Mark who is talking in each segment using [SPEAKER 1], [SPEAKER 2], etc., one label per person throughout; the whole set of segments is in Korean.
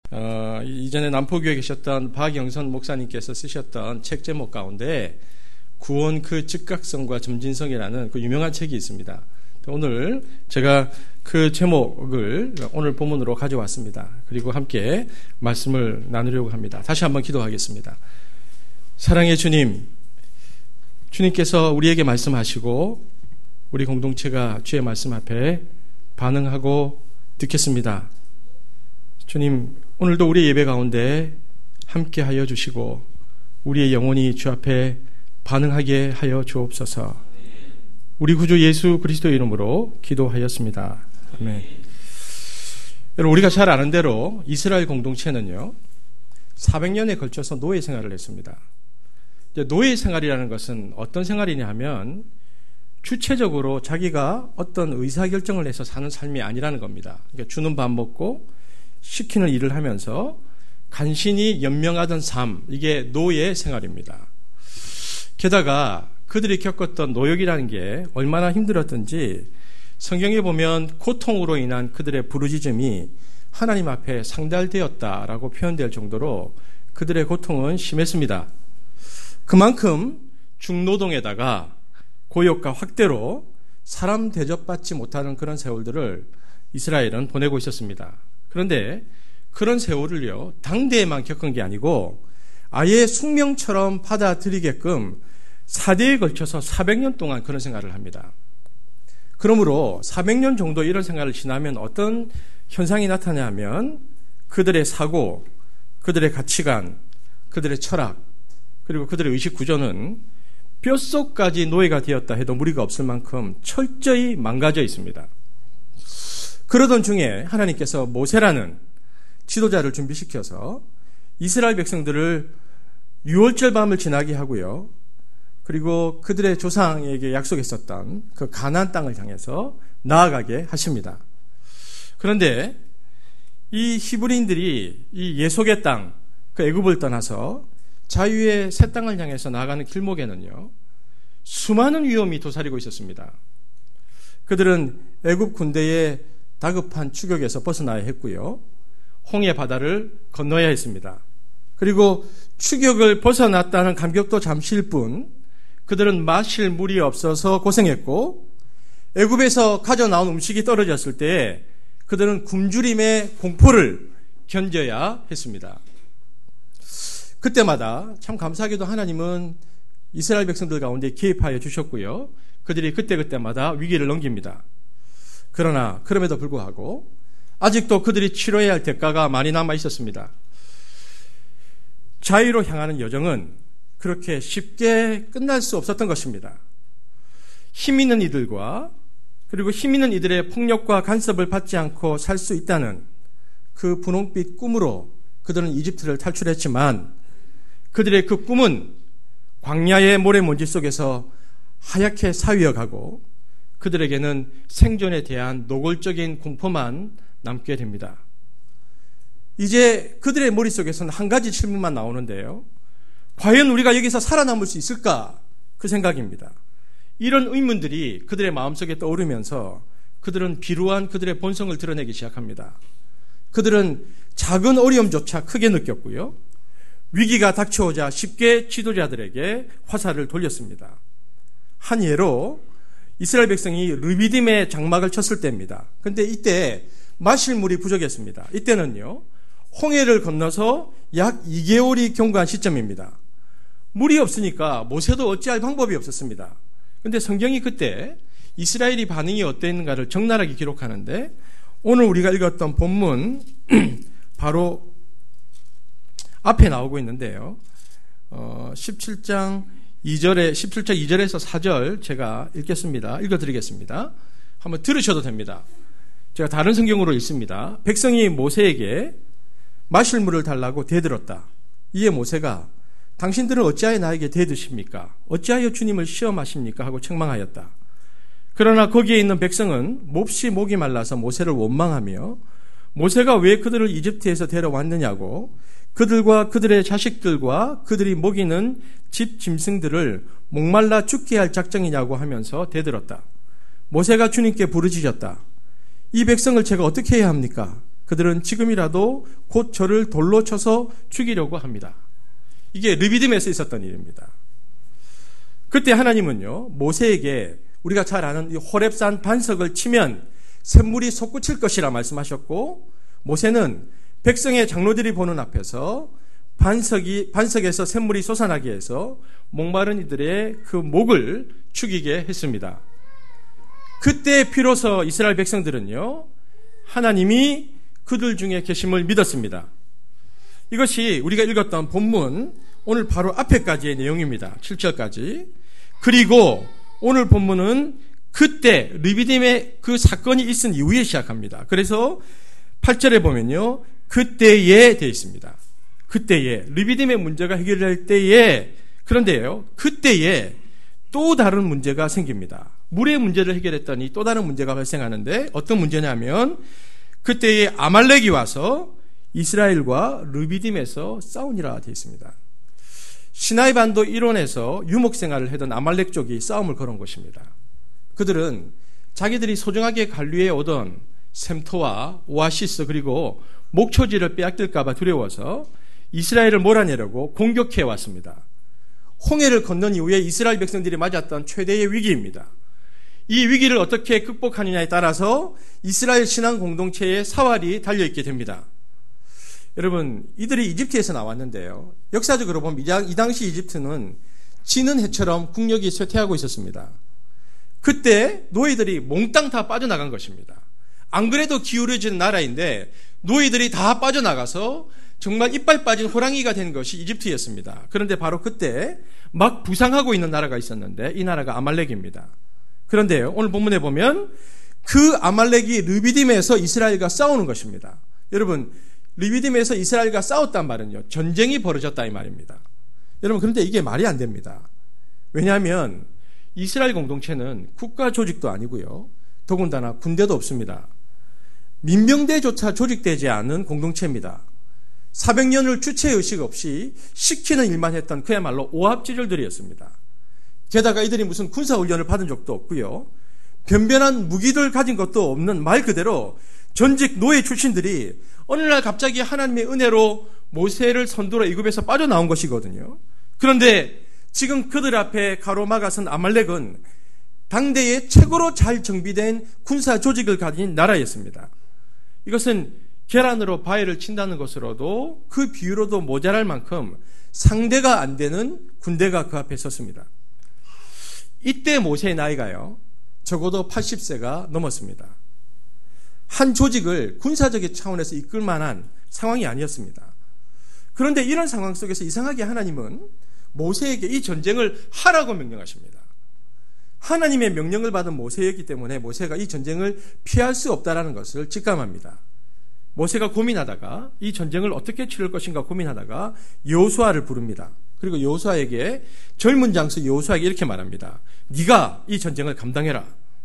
[SPEAKER 1] 이전에 남포교회에 계셨던 박영선 목사님께서 쓰셨던 책 제목 가운데 구원 그 즉각성과 점진성이라는 그 유명한 책이 있습니다. 오늘 제가 그 제목을 오늘 본문으로 가져왔습니다. 그리고 함께 말씀을 나누려고 합니다. 다시 한번 기도하겠습니다. 사랑의 주님, 주님께서 우리에게 말씀하시고 우리 공동체가 주의 말씀 앞에 반응하고 듣겠습니다. 주님, 오늘도 우리 예배 가운데 함께 하여 주시고 우리의 영혼이 주 앞에 반응하게 하여 주옵소서. 우리 구주 예수 그리스도의 이름으로 기도하였습니다. 아멘. 여러분, 우리가 잘 아는 대로 이스라엘 공동체는요 400년에 걸쳐서 노예 생활을 했습니다. 노예 생활이라는 것은 어떤 생활이냐 하면 주체적으로 자기가 어떤 의사결정을 해서 사는 삶이 아니라는 겁니다. 그러니까 주는 밥 먹고 시키는 일을 하면서 간신히 연명하던 삶, 이게 노예 생활입니다. 게다가 그들이 겪었던 노역이라는 게 얼마나 힘들었던지 성경에 보면 고통으로 인한 그들의 부르짖음이 하나님 앞에 상달되었다라고 표현될 정도로 그들의 고통은 심했습니다. 그만큼 중노동에다가 고역과 확대로 사람 대접받지 못하는 그런 세월들을 이스라엘은 보내고 있었습니다. 그런데 그런 세월을요 당대에만 겪은 게 아니고 아예 숙명처럼 받아들이게끔 4대에 걸쳐서 400년 동안 그런 생활을 합니다. 그러므로 400년 정도 이런 생활을 지나면 어떤 현상이 나타나면 그들의 사고, 그들의 가치관, 그들의 철학, 그리고 그들의 의식 구조는 뼛속까지 노예가 되었다 해도 무리가 없을 만큼 철저히 망가져 있습니다. 그러던 중에 하나님께서 모세라는 지도자를 준비시켜서 이스라엘 백성들을 유월절 밤을 지나게 하고요. 그리고 그들의 조상에게 약속했었던 그 가나안 땅을 향해서 나아가게 하십니다. 그런데 이 히브리인들이 이 예속의 땅, 그 애굽을 떠나서 자유의 새 땅을 향해서 나아가는 길목에는요 수많은 위험이 도사리고 있었습니다. 그들은 애굽 군대의 다급한 추격에서 벗어나야 했고요. 홍해 바다를 건너야 했습니다. 그리고 추격을 벗어났다는 감격도 잠시일 뿐 그들은 마실 물이 없어서 고생했고 애굽에서 가져 나온 음식이 떨어졌을 때 그들은 굶주림의 공포를 견뎌야 했습니다. 그때마다 참 감사하게도 하나님은 이스라엘 백성들 가운데 개입하여 주셨고요. 그들이 그때마다 위기를 넘깁니다. 그러나 그럼에도 불구하고 아직도 그들이 치러야 할 대가가 많이 남아 있었습니다. 자유로 향하는 여정은 그렇게 쉽게 끝날 수 없었던 것입니다. 힘 있는 이들과 그리고 힘 있는 이들의 폭력과 간섭을 받지 않고 살 수 있다는 그 분홍빛 꿈으로 그들은 이집트를 탈출했지만 그들의 그 꿈은 광야의 모래먼지 속에서 하얗게 사위어가고 그들에게는 생존에 대한 노골적인 공포만 남게 됩니다. 이제 그들의 머릿속에서는 한 가지 질문만 나오는데요. 과연 우리가 여기서 살아남을 수 있을까? 그 생각입니다. 이런 의문들이 그들의 마음속에 떠오르면서 그들은 비루한 그들의 본성을 드러내기 시작합니다. 그들은 작은 어려움조차 크게 느꼈고요. 위기가 닥쳐오자 쉽게 지도자들에게 화살을 돌렸습니다. 한 예로 이스라엘 백성이 르비딤의 장막을 쳤을 때입니다. 그런데 이때 마실 물이 부족했습니다. 이때는요. 홍해를 건너서 약 2개월이 경과한 시점입니다. 물이 없으니까 모세도 어찌할 방법이 없었습니다. 그런데 성경이 그때 이스라엘이 반응이 어땠는가를 적나라하게 기록하는데 오늘 우리가 읽었던 본문 바로 앞에 나오고 있는데요. 17장 2절에서 4절 제가 읽겠습니다. 읽어드리겠습니다. 한번 들으셔도 됩니다. 제가 다른 성경으로 읽습니다. 백성이 모세에게 마실 물을 달라고 대들었다. 이에 모세가 당신들은 어찌하여 나에게 대드십니까? 어찌하여 주님을 시험하십니까? 하고 책망하였다. 그러나 거기에 있는 백성은 몹시 목이 말라서 모세를 원망하며 모세가 왜 그들을 이집트에서 데려왔느냐고 그들과 그들의 자식들과 그들이 먹이는 집 짐승들을 목말라 죽게 할 작정이냐고 하면서 대들었다. 모세가 주님께 부르짖었다. 이 백성을 제가 어떻게 해야 합니까? 그들은 지금이라도 곧 저를 돌로 쳐서 죽이려고 합니다. 이게 르비딤에서 있었던 일입니다. 그때 하나님은요, 모세에게 우리가 잘 아는 이 호렙산 반석을 치면 샘물이 솟구칠 것이라 말씀하셨고, 모세는 백성의 장로들이 보는 앞에서 반석에서 샘물이 솟아나게 해서 목마른 이들의 그 목을 축이게 했습니다. 그때 비로소 이스라엘 백성들은요, 하나님이 그들 중에 계심을 믿었습니다. 이것이 우리가 읽었던 본문 오늘 바로 앞에까지의 내용입니다. 7절까지. 그리고 오늘 본문은 그때 르비딤의 그 사건이 있은 이후에 시작합니다. 그래서 8절에 보면요, 그때에 되어 있습니다. 그때에 르비딤의 문제가 해결될 때에, 그런데요, 그때에 또 다른 문제가 생깁니다. 물의 문제를 해결했더니 또 다른 문제가 발생하는데, 어떤 문제냐면 그때에 아말렉이 와서 이스라엘과 르비딤에서 싸우니라 되어 있습니다. 시나이 반도 일원에서 유목 생활을 하던 아말렉 쪽이 싸움을 걸은 것입니다. 그들은 자기들이 소중하게 관리해 오던 샘터와 오아시스 그리고 목초지를 빼앗길까 봐 두려워서 이스라엘을 몰아내려고 공격해 왔습니다. 홍해를 건넌 이후에 이스라엘 백성들이 맞았던 최대의 위기입니다. 이 위기를 어떻게 극복하느냐에 따라서 이스라엘 신앙 공동체의 사활이 달려있게 됩니다. 여러분, 이들이 이집트에서 나왔는데요, 역사적으로 보면 이 당시 이집트는 지는 해처럼 국력이 쇠퇴하고 있었습니다. 그때 노예들이 몽땅 다 빠져나간 것입니다. 안 그래도 기울어진 나라인데 노예들이 다 빠져나가서 정말 이빨 빠진 호랑이가 된 것이 이집트였습니다. 그런데 바로 그때 막 부상하고 있는 나라가 있었는데 이 나라가 아말렉입니다. 그런데요, 오늘 본문에 보면 그 아말렉이 르비딤에서 이스라엘과 싸우는 것입니다. 여러분, 르비딤에서 이스라엘과 싸웠단 말은요, 전쟁이 벌어졌다 이 말입니다. 여러분, 그런데 이게 말이 안 됩니다. 왜냐하면 이스라엘 공동체는 국가 조직도 아니고요, 더군다나 군대도 없습니다. 민병대조차 조직되지 않은 공동체입니다. 400년을 주체의식 없이 시키는 일만 했던 그야말로 오합지졸들이었습니다. 게다가 이들이 무슨 군사훈련을 받은 적도 없고요, 변변한 무기를 가진 것도 없는 말 그대로 전직 노예 출신들이 어느 날 갑자기 하나님의 은혜로 모세를 선두로 애굽에서 빠져나온 것이거든요. 그런데 지금 그들 앞에 가로막아선 아말렉은 당대의 최고로 잘 정비된 군사 조직을 가진 나라였습니다. 이것은 계란으로 바위를 친다는 것으로도 그 비유로도 모자랄 만큼 상대가 안 되는 군대가 그 앞에 섰습니다. 이때 모세의 나이가요, 적어도 80세가 넘었습니다. 한 조직을 군사적인 차원에서 이끌 만한 상황이 아니었습니다. 그런데 이런 상황 속에서 이상하게 하나님은 모세에게 이 전쟁을 하라고 명령하십니다. 하나님의 명령을 받은 모세였기 때문에 모세가 이 전쟁을 피할 수 없다는 것을 직감합니다. 모세가 고민하다가 이 전쟁을 어떻게 치를 것인가 고민하다가 여호수아를 부릅니다. 그리고 여호수아에게, 젊은 장수 여호수아에게 이렇게 말합니다. 네가 이 전쟁을 감당해라.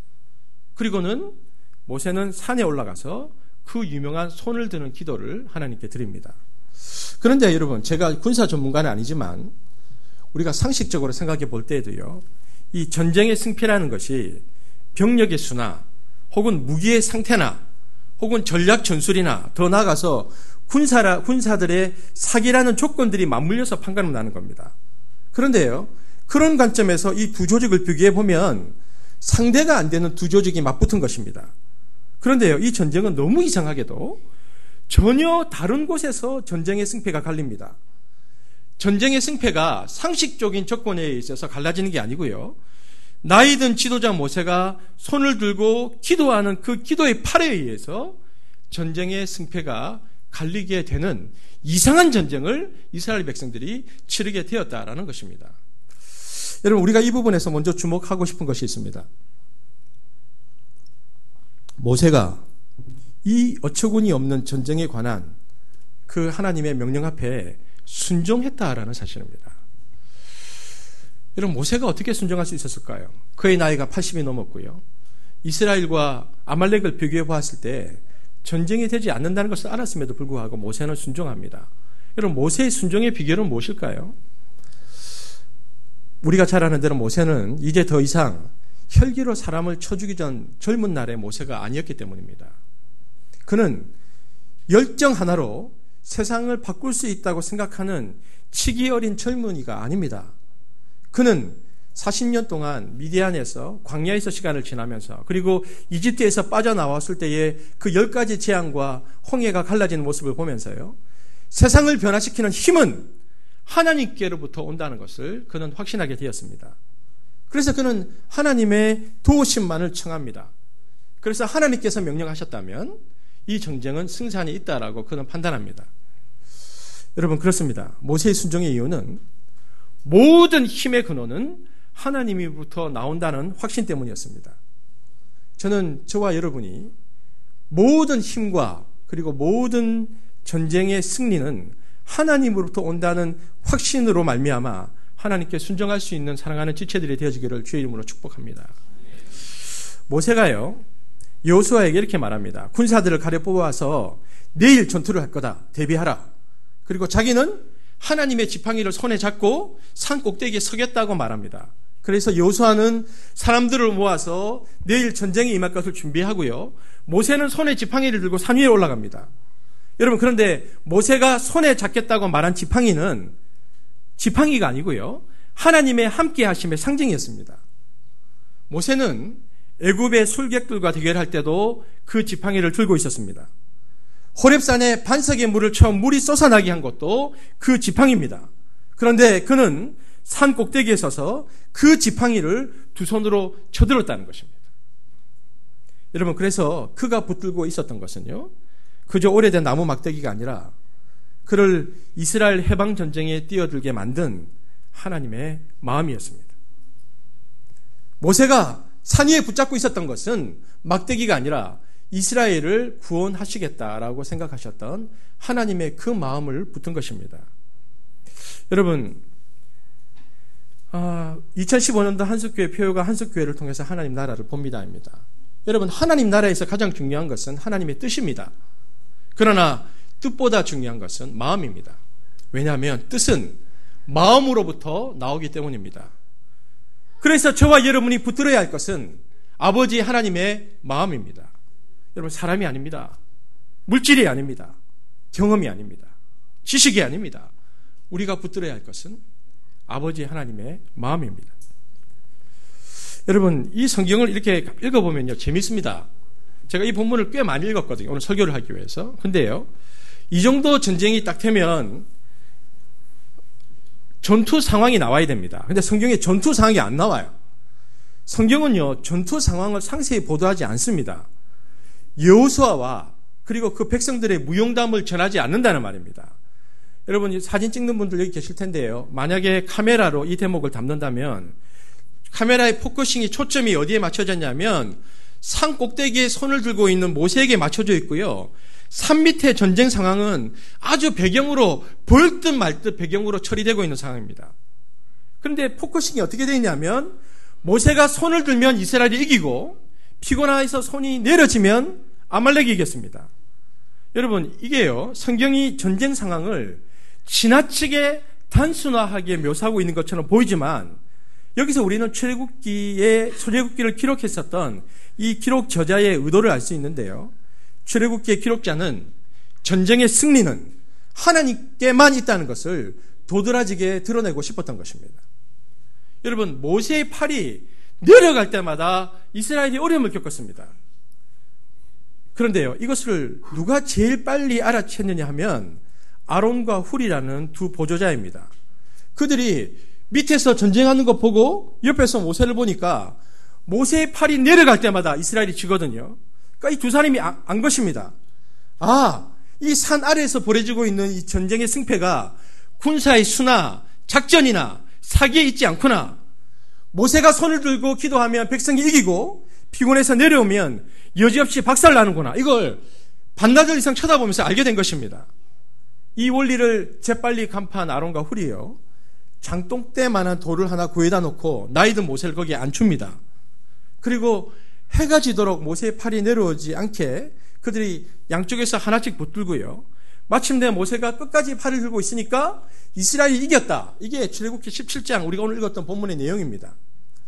[SPEAKER 1] 그리고는 모세는 산에 올라가서 그 유명한 손을 드는 기도를 하나님께 드립니다. 그런데 여러분, 제가 군사 전문가는 아니지만 우리가 상식적으로 생각해 볼 때에도요, 이 전쟁의 승패라는 것이 병력의 수나 혹은 무기의 상태나 혹은 전략 전술이나 더 나아가서 군사들의 사기라는 조건들이 맞물려서 판가름 나는 겁니다. 그런데요, 그런 관점에서 이 두 조직을 비교해 보면 상대가 안 되는 두 조직이 맞붙은 것입니다. 그런데요, 이 전쟁은 너무 이상하게도 전혀 다른 곳에서 전쟁의 승패가 갈립니다. 전쟁의 승패가 상식적인 조건에 있어서 갈라지는 게 아니고요, 나이든 지도자 모세가 손을 들고 기도하는 그 기도의 팔에 의해서 전쟁의 승패가 갈리게 되는 이상한 전쟁을 이스라엘 백성들이 치르게 되었다라는 것입니다. 여러분, 우리가 이 부분에서 먼저 주목하고 싶은 것이 있습니다. 모세가 이 어처구니 없는 전쟁에 관한 그 하나님의 명령 앞에 순종했다라는 사실입니다. 여러분, 모세가 어떻게 순종할 수 있었을까요? 그의 나이가 80이 넘었고요, 이스라엘과 아말렉을 비교해 보았을 때 전쟁이 되지 않는다는 것을 알았음에도 불구하고 모세는 순종합니다. 여러분, 모세의 순종의 비결은 무엇일까요? 우리가 잘 아는 대로 모세는 이제 더 이상 혈기로 사람을 쳐 죽이던 젊은 날의 모세가 아니었기 때문입니다. 그는 열정 하나로 세상을 바꿀 수 있다고 생각하는 치기 어린 젊은이가 아닙니다. 그는 40년 동안 미디안에서 광야에서 시간을 지나면서 그리고 이집트에서 빠져나왔을 때의 그 10가지 재앙과 홍해가 갈라지는 모습을 보면서요, 세상을 변화시키는 힘은 하나님께로부터 온다는 것을 그는 확신하게 되었습니다. 그래서 그는 하나님의 도우심만을 청합니다. 그래서 하나님께서 명령하셨다면 이 전쟁은 승산이 있다라고 그는 판단합니다. 여러분, 그렇습니다. 모세의 순종의 이유는 모든 힘의 근원은 하나님으로부터 나온다는 확신 때문이었습니다. 저는 저와 여러분이 모든 힘과 그리고 모든 전쟁의 승리는 하나님으로부터 온다는 확신으로 말미암아 하나님께 순종할 수 있는 사랑하는 지체들이 되어지기를 주의 이름으로 축복합니다. 모세가요, 여호수아에게 이렇게 말합니다. 군사들을 가려 뽑아서 내일 전투를 할 거다. 대비하라. 그리고 자기는 하나님의 지팡이를 손에 잡고 산 꼭대기에 서겠다고 말합니다. 그래서 여호수아는 사람들을 모아서 내일 전쟁에 임할 것을 준비하고요, 모세는 손에 지팡이를 들고 산 위에 올라갑니다. 여러분, 그런데 모세가 손에 잡겠다고 말한 지팡이는 지팡이가 아니고요, 하나님의 함께 하심의 상징이었습니다. 모세는 애굽의 술객들과 대결할 때도 그 지팡이를 들고 있었습니다. 호렙산에 반석의 물을 쳐 물이 쏟아나게 한 것도 그 지팡이입니다. 그런데 그는 산 꼭대기에 서서 그 지팡이를 두 손으로 쳐들었다는 것입니다. 여러분, 그래서 그가 붙들고 있었던 것은요, 그저 오래된 나무 막대기가 아니라 그를 이스라엘 해방 전쟁에 뛰어들게 만든 하나님의 마음이었습니다. 모세가 산 위에 붙잡고 있었던 것은 막대기가 아니라 이스라엘을 구원하시겠다라고 생각하셨던 하나님의 그 마음을 붙은 것입니다. 여러분, 2015년도 한석교회 표요가 한석교회를 통해서 하나님 나라를 봅니다입니다. 여러분, 하나님 나라에서 가장 중요한 것은 하나님의 뜻입니다. 그러나 뜻보다 중요한 것은 마음입니다. 왜냐하면 뜻은 마음으로부터 나오기 때문입니다. 그래서 저와 여러분이 붙들어야 할 것은 아버지 하나님의 마음입니다. 여러분, 사람이 아닙니다. 물질이 아닙니다. 경험이 아닙니다. 지식이 아닙니다. 우리가 붙들어야 할 것은 아버지 하나님의 마음입니다. 여러분, 이 성경을 이렇게 읽어보면요, 재밌습니다. 제가 이 본문을 꽤 많이 읽었거든요, 오늘 설교를 하기 위해서. 근데요, 이 정도 전쟁이 딱 되면 전투 상황이 나와야 됩니다. 근데 성경에 전투 상황이 안 나와요. 성경은요, 전투 상황을 상세히 보도하지 않습니다. 여호수아와 그리고 그 백성들의 무용담을 전하지 않는다는 말입니다. 여러분, 사진 찍는 분들 여기 계실 텐데요, 만약에 카메라로 이 대목을 담는다면 카메라의 포커싱이 초점이 어디에 맞춰졌냐면 산 꼭대기에 손을 들고 있는 모세에게 맞춰져 있고요, 산 밑의 전쟁 상황은 아주 배경으로 보일 듯 말 듯 배경으로 처리되고 있는 상황입니다. 그런데 포커싱이 어떻게 되어 있냐면 모세가 손을 들면 이스라엘이 이기고 피곤해서 손이 내려지면 아말렉이 이겼습니다. 여러분, 이게요, 성경이 전쟁 상황을 지나치게 단순화하게 묘사하고 있는 것처럼 보이지만 여기서 우리는 출애굽기를 기록했었던 이 기록 저자의 의도를 알 수 있는데요, 출애굽기의 기록자는 전쟁의 승리는 하나님께만 있다는 것을 도드라지게 드러내고 싶었던 것입니다. 여러분, 모세의 팔이 내려갈 때마다 이스라엘이 어려움을 겪었습니다. 그런데요, 이것을 누가 제일 빨리 알아챘느냐 하면 아론과 훌이라는 두 보조자입니다. 그들이 밑에서 전쟁하는 거 보고 옆에서 모세를 보니까 모세의 팔이 내려갈 때마다 이스라엘이 지거든요. 그러니까 이 두 사람이 안 것입니다. 이 산 아래에서 벌어지고 있는 이 전쟁의 승패가 군사의 수나 작전이나 사기에 있지 않구나. 모세가 손을 들고 기도하면 백성이 이기고 피곤해서 내려오면 여지없이 박살나는구나. 이걸 반나절 이상 쳐다보면서 알게 된 것입니다. 이 원리를 재빨리 간파한 아론과 훌이요, 장독대만한 돌을 하나 구해다 놓고 나이든 모세를 거기에 앉춥니다. 그리고 해가 지도록 모세의 팔이 내려오지 않게 그들이 양쪽에서 하나씩 붙들고요, 마침내 모세가 끝까지 팔을 들고 있으니까 이스라엘이 이겼다. 이게 출애굽기 17장 우리가 오늘 읽었던 본문의 내용입니다.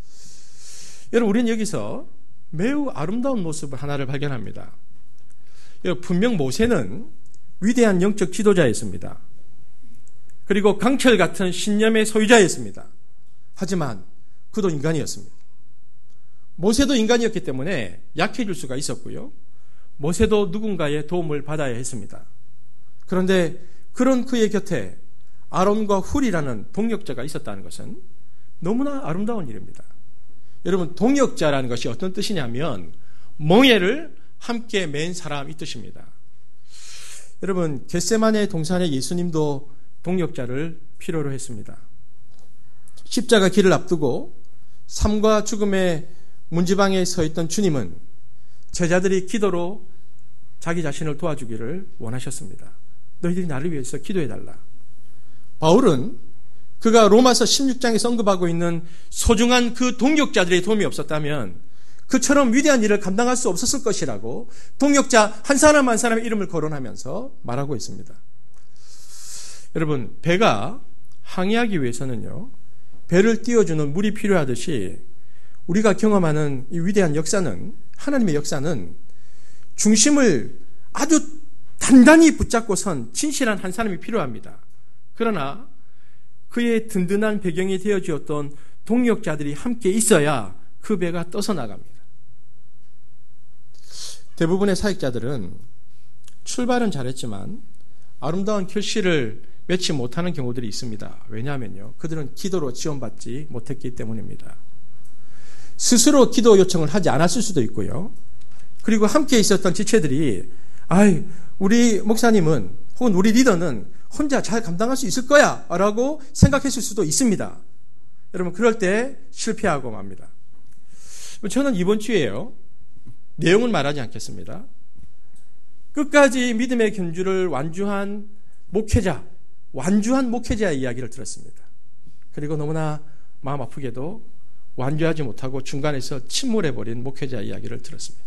[SPEAKER 1] 여러분, 우리는 여기서 매우 아름다운 모습을 하나를 발견합니다. 분명 모세는 위대한 영적 지도자였습니다. 그리고 강철 같은 신념의 소유자였습니다. 하지만 그도 인간이었습니다. 모세도 인간이었기 때문에 약해질 수가 있었고요. 모세도 누군가의 도움을 받아야 했습니다. 그런데 그런 그의 곁에 아론과 훌이라는 동역자가 있었다는 것은 너무나 아름다운 일입니다. 여러분, 동역자라는 것이 어떤 뜻이냐면 멍에를 함께 맨 사람 이 뜻입니다. 여러분, 겟세마네 동산에 예수님도 동역자를 필요로 했습니다. 십자가 길을 앞두고 삶과 죽음의 문지방에 서 있던 주님은 제자들이 기도로 자기 자신을 도와주기를 원하셨습니다. 너희들이 나를 위해서 기도해달라. 바울은 그가 로마서 16장에 언급하고 있는 소중한 그 동역자들의 도움이 없었다면 그처럼 위대한 일을 감당할 수 없었을 것이라고 동역자 한 사람 한 사람의 이름을 거론하면서 말하고 있습니다. 여러분, 배가 항해하기 위해서는요, 배를 띄워주는 물이 필요하듯이 우리가 경험하는 이 위대한 역사는, 하나님의 역사는 중심을 아주 단단히 붙잡고 선 진실한 한 사람이 필요합니다. 그러나 그의 든든한 배경이 되어주었던 동역자들이 함께 있어야 그 배가 떠서 나갑니다. 대부분의 사역자들은 출발은 잘했지만 아름다운 결실을 맺지 못하는 경우들이 있습니다. 왜냐하면요, 그들은 기도로 지원받지 못했기 때문입니다. 스스로 기도 요청을 하지 않았을 수도 있고요. 그리고 함께 있었던 지체들이 우리 목사님은 혹은 우리 리더는 혼자 잘 감당할 수 있을 거야 라고 생각했을 수도 있습니다. 여러분, 그럴 때 실패하고 맙니다. 저는 이번 주에요, 내용은 말하지 않겠습니다. 끝까지 믿음의 견주를 완주한 목회자의 이야기를 들었습니다. 그리고 너무나 마음 아프게도 완주하지 못하고 중간에서 침몰해버린 목회자 이야기를 들었습니다.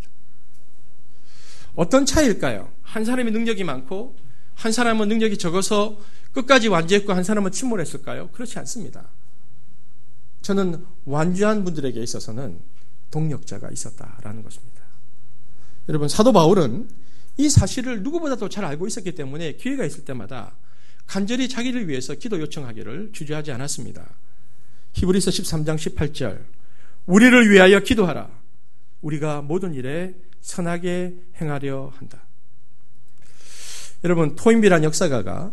[SPEAKER 1] 어떤 차이일까요? 한 사람이 능력이 많고 한 사람은 능력이 적어서 끝까지 완주했고 한 사람은 침몰했을까요? 그렇지 않습니다. 저는 완주한 분들에게 있어서는 동력자가 있었다라는 것입니다. 여러분, 사도 바울은 이 사실을 누구보다도 잘 알고 있었기 때문에 기회가 있을 때마다 간절히 자기를 위해서 기도 요청하기를 주저하지 않았습니다. 히브리서 13장 18절, 우리를 위하여 기도하라. 우리가 모든 일에 선하게 행하려 한다. 여러분, 토인비란 역사가가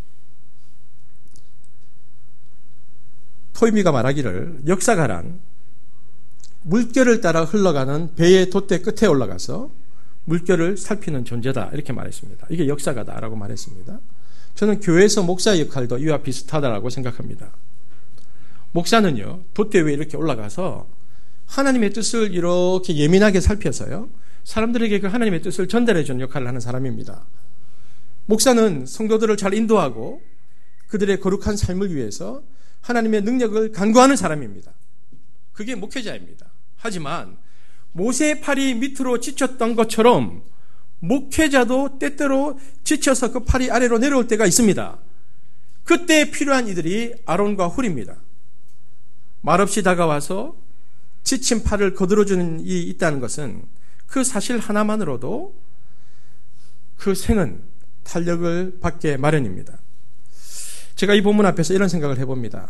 [SPEAKER 1] 토인비가 말하기를 역사가란 물결을 따라 흘러가는 배의 돛대 끝에 올라가서 물결을 살피는 존재다 이렇게 말했습니다. 이게 역사가다라고 말했습니다. 저는 교회에서 목사의 역할도 이와 비슷하다라고 생각합니다. 목사는요, 돛대 위에 이렇게 올라가서 하나님의 뜻을 이렇게 예민하게 살펴서요, 사람들에게 그 하나님의 뜻을 전달해주는 역할을 하는 사람입니다. 목사는 성도들을 잘 인도하고 그들의 거룩한 삶을 위해서 하나님의 능력을 간구하는 사람입니다. 그게 목회자입니다. 하지만 모세의 팔이 밑으로 지쳤던 것처럼 목회자도 때때로 지쳐서 그 팔이 아래로 내려올 때가 있습니다. 그때 필요한 이들이 아론과 훌입니다. 말없이 다가와서 지친 팔을 거들어주는 일이 있다는 것은 그 사실 하나만으로도 그 생은 탄력을 받게 마련입니다. 제가 이 본문 앞에서 이런 생각을 해봅니다.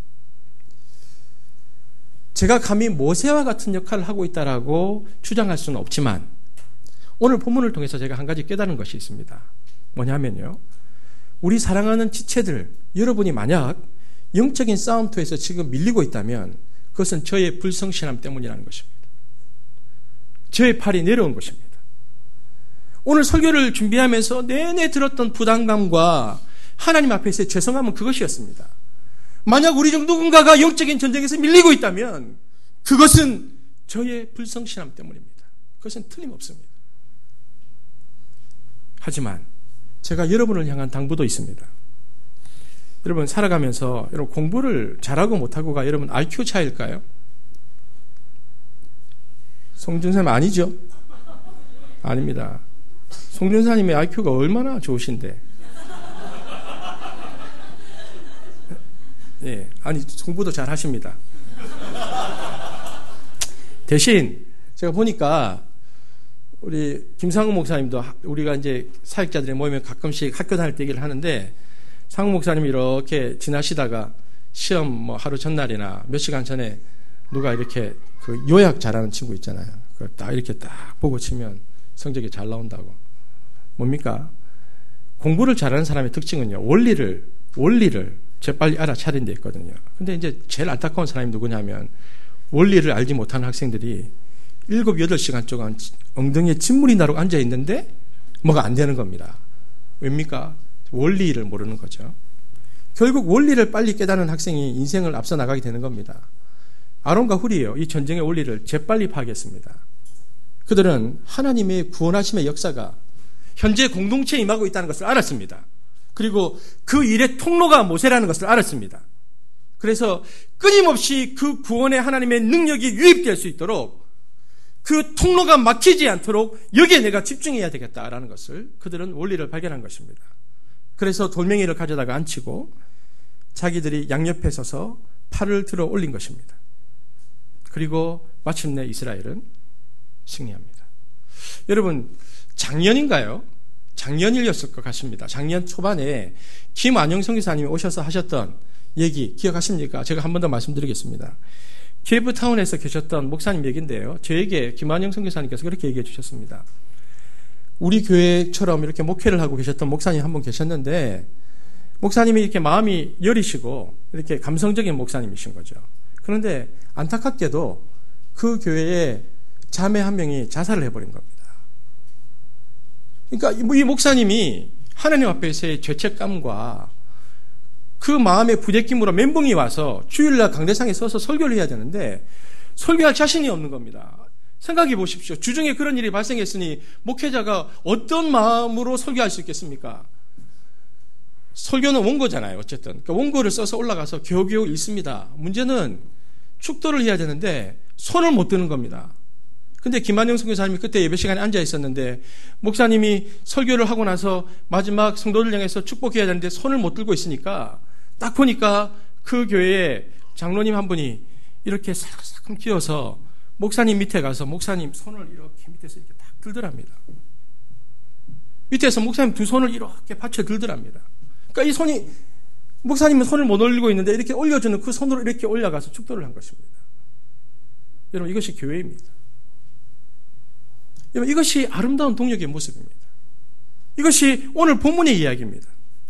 [SPEAKER 1] 제가 감히 모세와 같은 역할을 하고 있다라고 주장할 수는 없지만 오늘 본문을 통해서 제가 한 가지 깨달은 것이 있습니다. 뭐냐면요, 우리 사랑하는 지체들, 여러분이 만약 영적인 싸움터에서 지금 밀리고 있다면 그것은 저의 불성실함 때문이라는 것입니다. 저의 팔이 내려온 것입니다. 오늘 설교를 준비하면서 내내 들었던 부담감과 하나님 앞에서의 죄송함은 그것이었습니다. 만약 우리 중 누군가가 영적인 전쟁에서 밀리고 있다면 그것은 저의 불성실함 때문입니다. 그것은 틀림없습니다. 하지만 제가 여러분을 향한 당부도 있습니다. 여러분, 살아가면서 여러분 공부를 잘하고 못하고가 여러분 IQ 차이일까요? 송준사님 아니죠? 아닙니다. 송준사님의 IQ가 얼마나 좋으신데. 예, 아니 공부도 잘 하십니다. 대신 제가 보니까 우리 김상우 목사님도 우리가 이제 사역자들이 모이면 가끔씩 학교 다닐 때 얘기를 하는데, 상우 목사님이 이렇게 지나시다가 시험 뭐 하루 전날이나 몇 시간 전에 누가 이렇게 그 요약 잘하는 친구 있잖아요. 그걸 딱 이렇게 딱 보고 치면 성적이 잘 나온다고. 뭡니까? 공부를 잘하는 사람의 특징은요, 원리를 재빨리 알아차린 데 있거든요. 근데 이제 제일 안타까운 사람이 누구냐면, 원리를 알지 못하는 학생들이 7, 8시간 동안 엉덩이에 진물이 나르고 앉아 있는데 뭐가 안 되는 겁니다. 왜입니까? 원리를 모르는 거죠. 결국 원리를 빨리 깨닫는 학생이 인생을 앞서 나가게 되는 겁니다. 아론과 훌이요, 이 전쟁의 원리를 재빨리 파악했습니다. 그들은 하나님의 구원하심의 역사가 현재 공동체에 임하고 있다는 것을 알았습니다. 그리고 그 일의 통로가 모세라는 것을 알았습니다. 그래서 끊임없이 그 구원의 하나님의 능력이 유입될 수 있도록, 그 통로가 막히지 않도록 여기에 내가 집중해야 되겠다라는 것을 그들은 원리를 발견한 것입니다. 그래서 돌멩이를 가져다가 앉히고 자기들이 양옆에 서서 팔을 들어 올린 것입니다. 그리고 마침내 이스라엘은 승리합니다. 여러분, 작년인가요? 작년일이었을 것 같습니다. 작년 초반에 김안영 선교사님이 오셔서 하셨던 얘기 기억하십니까? 제가 한 번 더 말씀드리겠습니다. 케이프타운에서 계셨던 목사님 얘기인데요, 저에게 김안영 선교사님께서 그렇게 얘기해 주셨습니다. 우리 교회처럼 이렇게 목회를 하고 계셨던 목사님 한 분 계셨는데, 목사님이 이렇게 마음이 여리시고 이렇게 감성적인 목사님이신 거죠. 그런데 안타깝게도 그 교회에 자매 한 명이 자살을 해버린 겁니다. 그러니까 이 목사님이 하나님 앞에서의 죄책감과 그 마음의 부대낌으로 멘붕이 와서 주일날 강대상에 서서 설교를 해야 되는데 설교할 자신이 없는 겁니다. 생각해 보십시오. 주중에 그런 일이 발생했으니 목회자가 어떤 마음으로 설교할 수 있겠습니까? 설교는 원고잖아요. 어쨌든 그러니까 원고를 써서 올라가서 겨우겨우 읽습니다. 문제는 축도를 해야 되는데 손을 못 드는 겁니다. 근데 김한영 선교사님이 그때 예배 시간에 앉아 있었는데, 목사님이 설교를 하고 나서 마지막 성도들 향해서 축복해야 되는데 손을 못 들고 있으니까, 딱 보니까 그 교회에 장로님 한 분이 이렇게 살짝 끼어서 목사님 밑에 가서 목사님 손을 이렇게 밑에서 이렇게 딱 들더랍니다. 밑에서 목사님 두 손을 이렇게 받쳐 들더랍니다. 그러니까 이 손이, 목사님은 손을 못 올리고 있는데 이렇게 올려주는 그 손으로 이렇게 올라가서 축도를 한 것입니다. 여러분, 이것이 교회입니다. 여러분, 이것이 아름다운 동역의 모습입니다. 이것이 오늘 본문의 이야기입니다.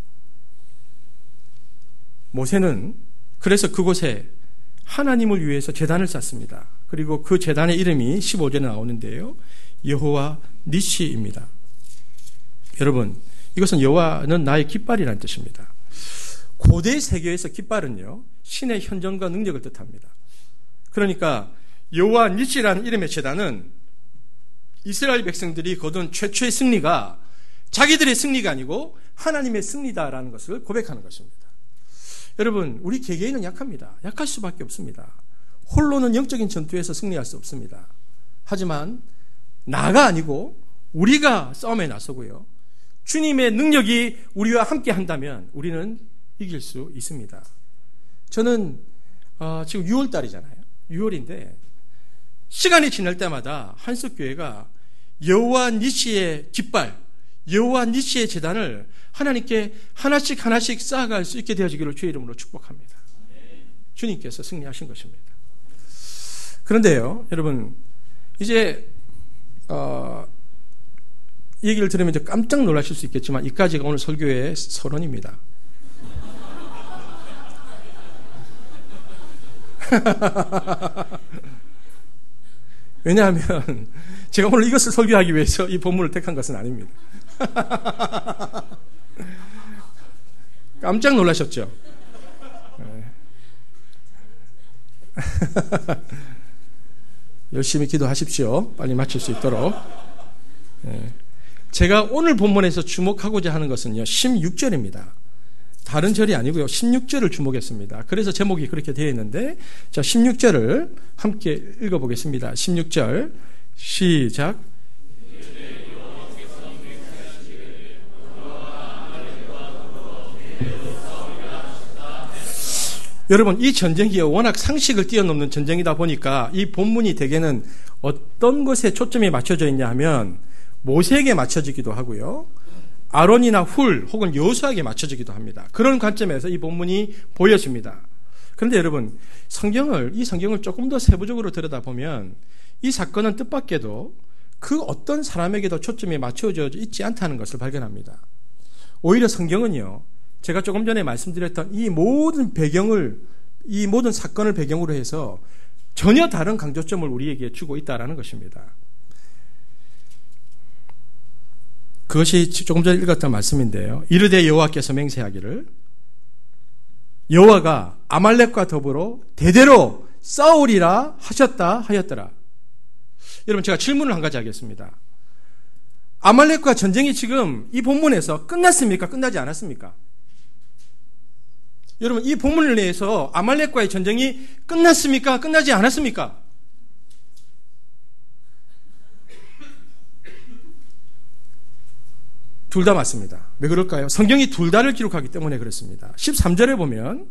[SPEAKER 1] 모세는 그래서 그곳에 하나님을 위해서 제단을 쌓습니다. 그리고 그 제단의 이름이 15절에 나오는데요, 여호와 니시입니다. 여러분, 이것은 여호와는 나의 깃발이라는 뜻입니다. 고대 세계에서 깃발은요, 신의 현존과 능력을 뜻합니다. 그러니까 여호와 니시라는 이름의 제단은 이스라엘 백성들이 거둔 최초의 승리가 자기들의 승리가 아니고 하나님의 승리다라는 것을 고백하는 것입니다. 여러분, 우리 개개인은 약합니다. 약할 수밖에 없습니다. 홀로는 영적인 전투에서 승리할 수 없습니다. 하지만 나가 아니고 우리가 싸움에 나서고요, 주님의 능력이 우리와 함께 한다면 우리는 이길 수 있습니다. 저는 지금 6월달이잖아요. 6월인데 시간이 지날 때마다 한석교회가 여호와 니시의 깃발, 여호와 니시의 제단을 하나님께 하나씩 쌓아갈 수 있게 되어지기를 주의 이름으로 축복합니다. 주님께서 승리하신 것입니다. 그런데요, 여러분, 이제 이 얘기를 들으면 이제 깜짝 놀라실 수 있겠지만 이까지가 오늘 설교의 서론입니다. 왜냐하면 제가 오늘 이것을 설교하기 위해서 이 본문을 택한 것은 아닙니다. 깜짝 놀라셨죠? 열심히 기도하십시오. 빨리 마칠 수 있도록. 제가 오늘 본문에서 주목하고자 하는 것은요, 16절입니다. 다른 절이 아니고요, 16절을 주목했습니다. 그래서 제목이 그렇게 되어 있는데, 자, 16절을 함께 읽어보겠습니다. 16절 시작. 여러분, 이 전쟁이 워낙 상식을 뛰어넘는 전쟁이다 보니까 이 본문이 대개는 어떤 것에 초점이 맞춰져 있냐 하면 모세에게 맞춰지기도 하고요. 아론이나 훌 혹은 여호수아에게 맞춰지기도 합니다. 그런 관점에서 이 본문이 보여집니다. 그런데 여러분, 이 성경을 조금 더 세부적으로 들여다보면 이 사건은 뜻밖에도 그 어떤 사람에게도 초점이 맞춰져 있지 않다는 것을 발견합니다. 오히려 성경은요, 제가 조금 전에 말씀드렸던 이 모든 사건을 배경으로 해서 전혀 다른 강조점을 우리에게 주고 있다는 것입니다. 그것이 조금 전에 읽었던 말씀인데요. 이르되 여호와께서 맹세하기를 여호와가 아말렉과 더불어 대대로 싸우리라 하였더라. 여러분, 제가 질문을 한 가지 하겠습니다. 아말렉과 전쟁이 지금 이 본문에서 끝났습니까? 끝나지 않았습니까? 여러분, 이 본문을 내에서 아말렉과의 전쟁이 끝났습니까? 끝나지 않았습니까? 둘 다 맞습니다. 왜 그럴까요? 성경이 둘 다를 기록하기 때문에 그렇습니다. 13절에 보면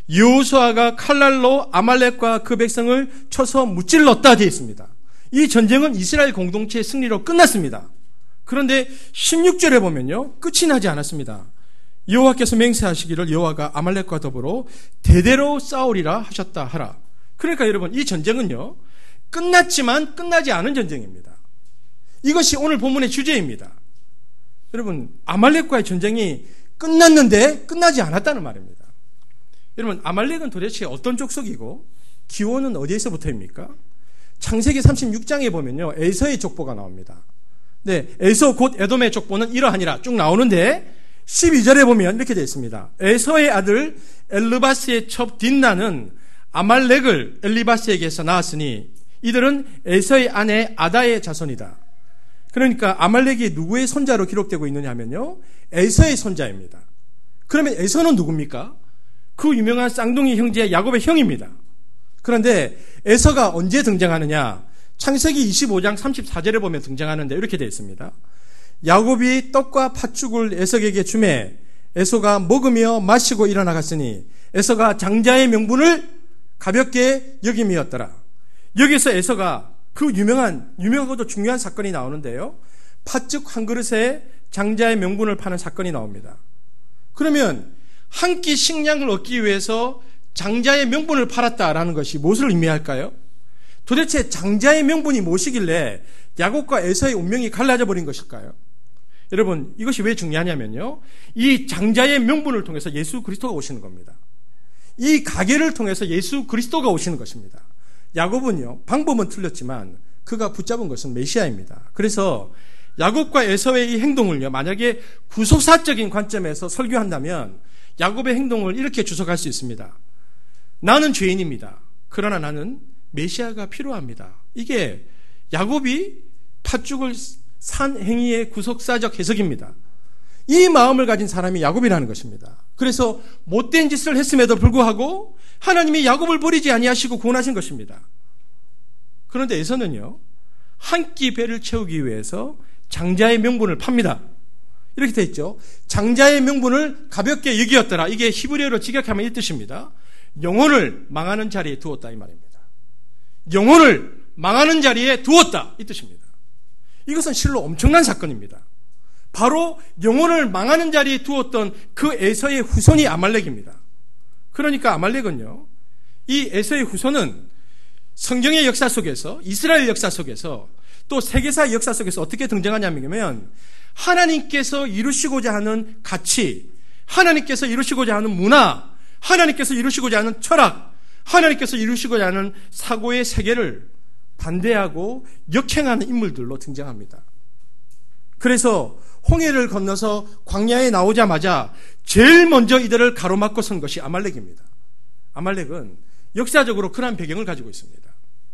[SPEAKER 1] 여호수아가 칼날로 아말렉과 그 백성을 쳐서 무찔렀다 되어 있습니다. 이 전쟁은 이스라엘 공동체의 승리로 끝났습니다. 그런데 16절에 보면요, 끝이 나지 않았습니다. 여호와께서 맹세하시기를 여호와가 아말렉과 더불어 대대로 싸우리라 하셨다 하라. 그러니까 여러분, 이 전쟁은요, 끝났지만 끝나지 않은 전쟁입니다. 이것이 오늘 본문의 주제입니다. 여러분, 아말렉과의 전쟁이 끝났는데 끝나지 않았다는 말입니다. 여러분, 아말렉은 도대체 어떤 족속이고 기원은 어디에서부터입니까? 창세기 36장에 보면요, 에서의 족보가 나옵니다. 네, 에서 곧 에돔의 족보는 이러하니라 쭉 나오는데 12절에 보면 이렇게 되어 있습니다. 에서의 아들 엘르바스의 첩 딘나는 아말렉을 엘리바스에게서 낳았으니 이들은 에서의 아내 아다의 자손이다. 그러니까 아말렉이 누구의 손자로 기록되고 있느냐 하면요, 에서의 손자입니다. 그러면 에서는 누굽니까? 그 유명한 쌍둥이 형제 야곱의 형입니다. 그런데 에서가 언제 등장하느냐? 창세기 25장 34절에 보면 등장하는데 이렇게 되어 있습니다. 야곱이 떡과 팥죽을 에서에게 주매 에서가 먹으며 마시고 일어나갔으니 에서가 장자의 명분을 가볍게 여김이었더라. 여기서 에서가 그 유명하고도 중요한 사건이 나오는데요, 팥죽 한 그릇에 장자의 명분을 파는 사건이 나옵니다. 그러면 한 끼 식량을 얻기 위해서 장자의 명분을 팔았다라는 것이 무엇을 의미할까요? 도대체 장자의 명분이 무엇이길래 야곱과 에서의 운명이 갈라져 버린 것일까요? 여러분, 이것이 왜 중요하냐면요, 이 장자의 명분을 통해서 예수 그리스도가 오시는 겁니다. 이 가계를 통해서 예수 그리스도가 오시는 것입니다. 야곱은요, 방법은 틀렸지만 그가 붙잡은 것은 메시아입니다. 그래서 야곱과 에서의 이 행동을요, 만약에 구속사적인 관점에서 설교한다면 야곱의 행동을 이렇게 주석할 수 있습니다. 나는 죄인입니다. 그러나 나는 메시아가 필요합니다. 이게 야곱이 팥죽을 산 행위의 구속사적 해석입니다. 이 마음을 가진 사람이 야곱이라는 것입니다. 그래서 못된 짓을 했음에도 불구하고 하나님이 야곱을 버리지 아니하시고 구원하신 것입니다. 그런데 에서는요, 한 끼 배를 채우기 위해서 장자의 명분을 팝니다. 이렇게 되어 있죠. 장자의 명분을 가볍게 여기었더라. 이게 히브리어로 직역하면 이 뜻입니다. 영혼을 망하는 자리에 두었다, 이 말입니다. 영혼을 망하는 자리에 두었다, 이 뜻입니다. 이것은 실로 엄청난 사건입니다. 바로 영혼을 망하는 자리에 두었던 그 에서의 후손이 아말렉입니다. 그러니까 아말렉은요, 이 에서의 후손은 성경의 역사 속에서, 이스라엘 역사 속에서, 또 세계사의 역사 속에서 어떻게 등장하냐면 하나님께서 이루시고자 하는 가치, 하나님께서 이루시고자 하는 문화, 하나님께서 이루시고자 하는 철학, 하나님께서 이루시고자 하는 사고의 세계를 반대하고 역행하는 인물들로 등장합니다. 그래서 홍해를 건너서 광야에 나오자마자 제일 먼저 이들을 가로막고 선 것이 아말렉입니다. 아말렉은 역사적으로 그러한 배경을 가지고 있습니다.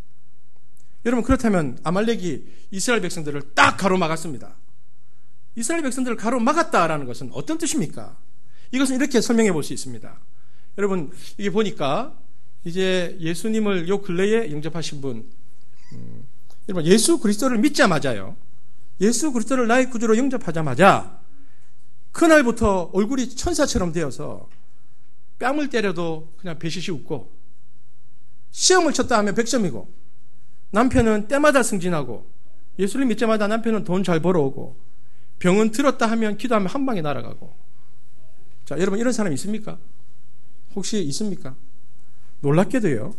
[SPEAKER 1] 여러분, 그렇다면 아말렉이 이스라엘 백성들을 딱 가로막았습니다. 이스라엘 백성들을 가로막았다라는 것은 어떤 뜻입니까? 이것은 이렇게 설명해 볼 수 있습니다. 여러분, 이게 보니까 이제 예수님을 요 근래에 영접하신 분, 여러분, 예수 그리스도를 믿자마자요, 예수 그리스도를 나의 구주로 영접하자마자 그날부터 얼굴이 천사처럼 되어서 뺨을 때려도 그냥 배시시 웃고, 시험을 쳤다 하면 100점이고, 남편은 때마다 승진하고, 예수를 믿자마자 남편은 돈 잘 벌어오고, 병은 들었다 하면 기도하면 한 방에 날아가고. 자, 여러분 이런 사람 있습니까? 혹시 있습니까? 놀랍게도요,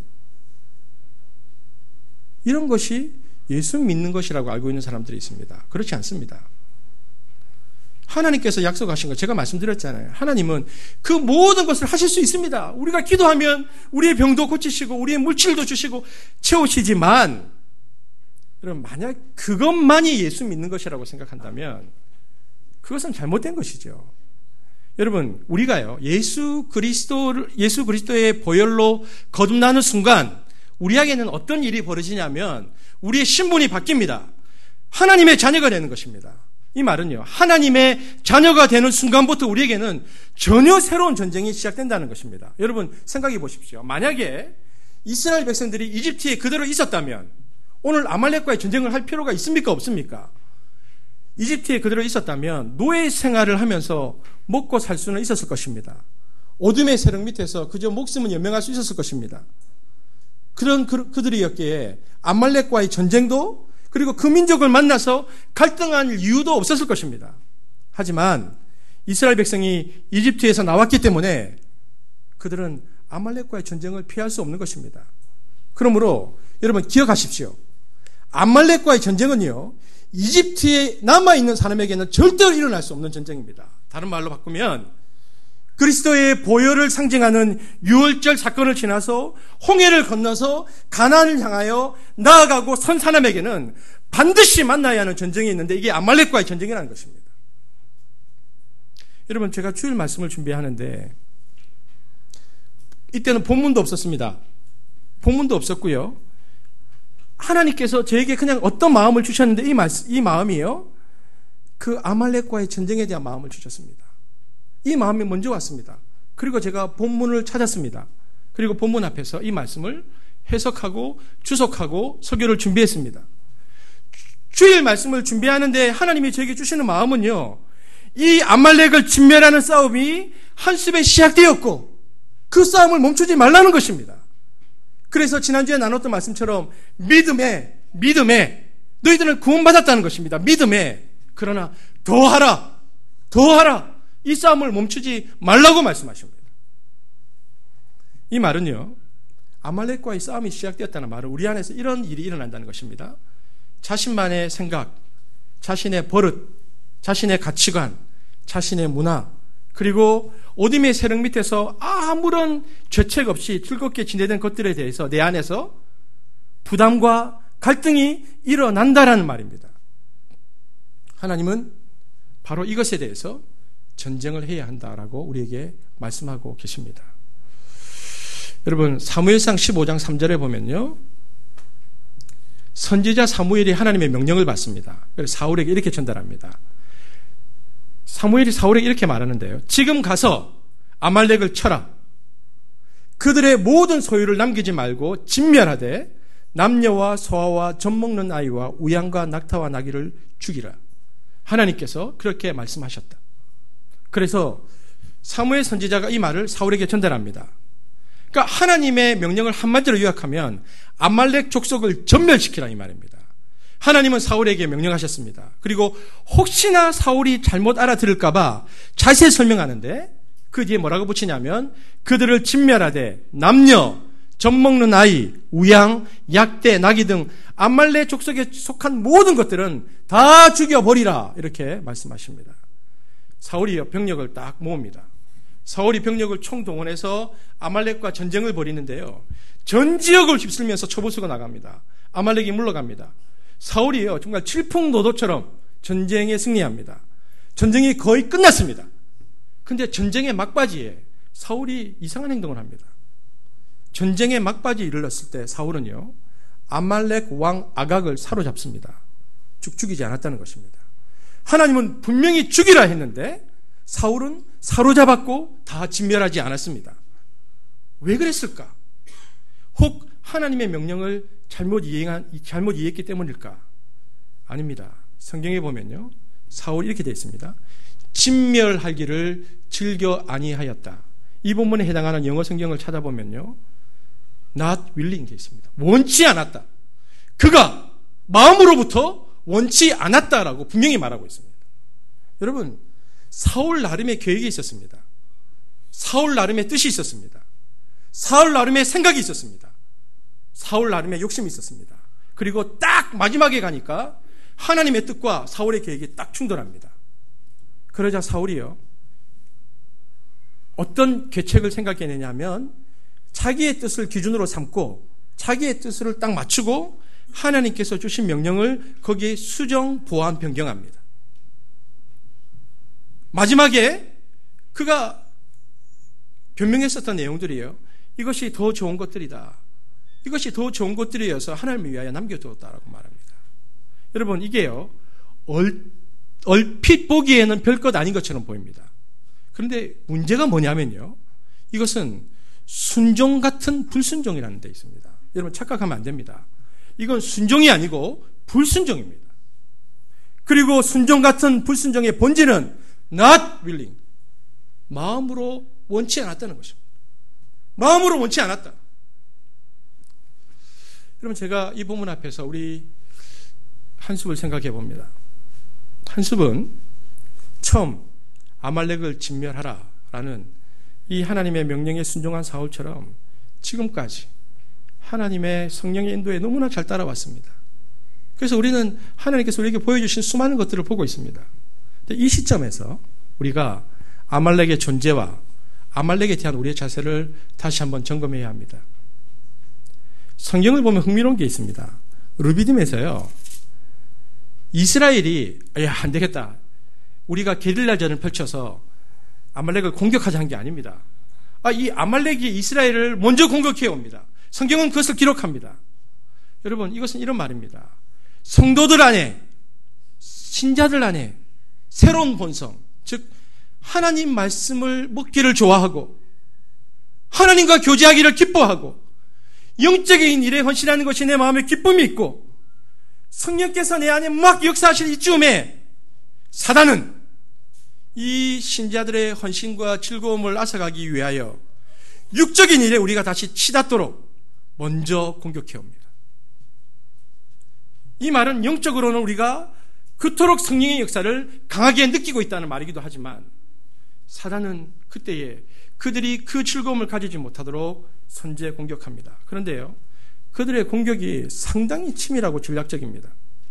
[SPEAKER 1] 이런 것이 예수 믿는 것이라고 알고 있는 사람들이 있습니다. 그렇지 않습니다. 하나님께서 약속하신 거 제가 말씀드렸잖아요. 하나님은 그 모든 것을 하실 수 있습니다. 우리가 기도하면 우리의 병도 고치시고 우리의 물질도 주시고 채우시지만, 여러분 만약 그것만이 예수 믿는 것이라고 생각한다면 그것은 잘못된 것이죠. 여러분 우리가요 예수 그리스도의 보혈로 거듭나는 순간 우리에게는 어떤 일이 벌어지냐면 우리의 신분이 바뀝니다. 하나님의 자녀가 되는 것입니다. 이 말은요, 하나님의 자녀가 되는 순간부터 우리에게는 전혀 새로운 전쟁이 시작된다는 것입니다. 여러분 생각해 보십시오. 만약에 이스라엘 백성들이 이집트에 그대로 있었다면 오늘 아말렉과의 전쟁을 할 필요가 있습니까? 없습니까? 이집트에 그대로 있었다면 노예 생활을 하면서 먹고 살 수는 있었을 것입니다. 어둠의 세력 밑에서 그저 목숨은 연명할 수 있었을 것입니다. 그런 그들이었기에 아말렉과의 전쟁도, 그리고 그 민족을 만나서 갈등할 이유도 없었을 것입니다. 하지만 이스라엘 백성이 이집트에서 나왔기 때문에 그들은 아말렉과의 전쟁을 피할 수 없는 것입니다. 그러므로 여러분 기억하십시오. 아말렉과의 전쟁은요, 이집트에 남아있는 사람에게는 절대로 일어날 수 없는 전쟁입니다. 다른 말로 바꾸면 그리스도의 보혈을 상징하는 유월절 사건을 지나서 홍해를 건너서 가나안을 향하여 나아가고 선 사람에게는 반드시 만나야 하는 전쟁이 있는데 이게 아말렉과의 전쟁이라는 것입니다. 여러분 제가 주일 말씀을 준비하는데 이때는 본문도 없었습니다. 본문도 없었고요. 하나님께서 저에게 그냥 어떤 마음을 주셨는데 이 마음이요, 그 아말렉과의 전쟁에 대한 마음을 주셨습니다. 이 마음이 먼저 왔습니다. 그리고 제가 본문을 찾았습니다. 그리고 본문 앞에서 이 말씀을 해석하고 주석하고 설교를 준비했습니다. 주일 말씀을 준비하는데 하나님이 저에게 주시는 마음은요, 이 아말렉을 진멸하는 싸움이 한습에 시작되었고 그 싸움을 멈추지 말라는 것입니다. 그래서 지난주에 나눴던 말씀처럼 믿음에 너희들은 구원받았다는 것입니다. 믿음에. 그러나 더하라. 이 싸움을 멈추지 말라고 말씀하십니다. 이 말은요, 아말렉과의 싸움이 시작되었다는 말은 우리 안에서 이런 일이 일어난다는 것입니다. 자신만의 생각, 자신의 버릇, 자신의 가치관, 자신의 문화, 그리고 어둠의 세력 밑에서 아무런 죄책 없이 즐겁게 지내던 것들에 대해서 내 안에서 부담과 갈등이 일어난다라는 말입니다. 하나님은 바로 이것에 대해서 전쟁을 해야 한다라고 우리에게 말씀하고 계십니다. 여러분 사무엘상 15장 3절에 보면요, 선지자 사무엘이 하나님의 명령을 받습니다. 그래서 사울에게 이렇게 전달합니다. 사무엘이 사울에게 이렇게 말하는데요, 지금 가서 아말렉을 쳐라. 그들의 모든 소유를 남기지 말고 진멸하되 남녀와 소아와 젖먹는 아이와 우양과 낙타와 나귀를 죽이라. 하나님께서 그렇게 말씀하셨다. 그래서 사무엘 선지자가 이 말을 사울에게 전달합니다. 그러니까 하나님의 명령을 한마디로 요약하면 아말렉 족속을 전멸시키라 이 말입니다. 하나님은 사울에게 명령하셨습니다. 그리고 혹시나 사울이 잘못 알아들을까봐 자세히 설명하는데 그 뒤에 뭐라고 붙이냐면 그들을 진멸하되 남녀, 젖먹는 아이, 우양, 약대, 나귀 등 아말렉 족속에 속한 모든 것들은 다 죽여버리라 이렇게 말씀하십니다. 사울이 병력을 딱 모읍니다. 사울이 병력을 총동원해서 아말렉과 전쟁을 벌이는데요, 전 지역을 휩쓸면서 초보수가 나갑니다. 아말렉이 물러갑니다. 사울이요 정말 질풍노도처럼 전쟁에 승리합니다. 전쟁이 거의 끝났습니다. 근데 전쟁의 막바지에 사울이 이상한 행동을 합니다. 전쟁의 막바지에 이르렀을 때 사울은요 아말렉 왕 아각을 사로잡습니다. 죽이지 않았다는 것입니다. 하나님은 분명히 죽이라 했는데 사울은 사로잡았고 다 진멸하지 않았습니다. 왜 그랬을까? 혹 하나님의 명령을 잘못 이해했기 때문일까? 아닙니다. 성경에 보면요 사울이 이렇게 되어 있습니다. 진멸하기를 즐겨 아니하였다. 이 본문에 해당하는 영어 성경을 찾아보면요, not willing 되어 있습니다. 원치 않았다. 그가 마음으로부터 원치 않았다라고 분명히 말하고 있습니다. 여러분, 사울 나름의 계획이 있었습니다. 사울 나름의 뜻이 있었습니다. 사울 나름의 생각이 있었습니다. 사울 나름의 욕심이 있었습니다. 그리고 딱 마지막에 가니까 하나님의 뜻과 사울의 계획이 딱 충돌합니다. 그러자 사울이요, 어떤 계책을 생각해내냐면 자기의 뜻을 기준으로 삼고 자기의 뜻을 딱 맞추고 하나님께서 주신 명령을 거기에 수정, 보완, 변경합니다. 마지막에 그가 변명했었던 내용들이요, 이것이 더 좋은 것들이다. 이것이 더 좋은 것들이어서 하나님을 위하여 남겨두었다라고 말합니다. 여러분, 이게요, 얼핏 보기에는 별것 아닌 것처럼 보입니다. 그런데 문제가 뭐냐면요, 이것은 순종 같은 불순종이라는 데 있습니다. 여러분, 착각하면 안 됩니다. 이건 순종이 아니고 불순종입니다. 그리고 순종 같은 불순종의 본질은 not willing, 마음으로 원치 않았다는 것입니다. 마음으로 원치 않았다. 여러분, 제가 이 본문 앞에서 우리 한숲을 생각해 봅니다. 한숲은 처음 아말렉을 진멸하라 라는 이 하나님의 명령에 순종한 사울처럼 지금까지 하나님의 성령의 인도에 너무나 잘 따라왔습니다. 그래서 우리는 하나님께서 우리에게 보여주신 수많은 것들을 보고 있습니다. 이 시점에서 우리가 아말렉의 존재와 아말렉에 대한 우리의 자세를 다시 한번 점검해야 합니다. 성경을 보면 흥미로운 게 있습니다. 르비딤에서요, 이스라엘이 안 되겠다, 우리가 게릴라전을 펼쳐서 아말렉을 공격하자 한 게 아닙니다. 이 아말렉이 이스라엘을 먼저 공격해 옵니다. 성경은 그것을 기록합니다. 여러분, 이것은 이런 말입니다. 성도들 안에, 신자들 안에 새로운 본성, 즉 하나님 말씀을 먹기를 좋아하고 하나님과 교제하기를 기뻐하고 영적인 일에 헌신하는 것이 내 마음에 기쁨이 있고 성령께서 내 안에 막 역사하실 이쯤에 사단은 이 신자들의 헌신과 즐거움을 앗아가기 위하여 육적인 일에 우리가 다시 치닫도록 먼저 공격해 옵니다. 이 말은 영적으로는 우리가 그토록 성령의 역사를 강하게 느끼고 있다는 말이기도 하지만 사단은 그때에 그들이 그 즐거움을 가지지 못하도록 선제 공격합니다. 그런데요, 그들의 공격이 상당히 치밀하고 전략적입니다.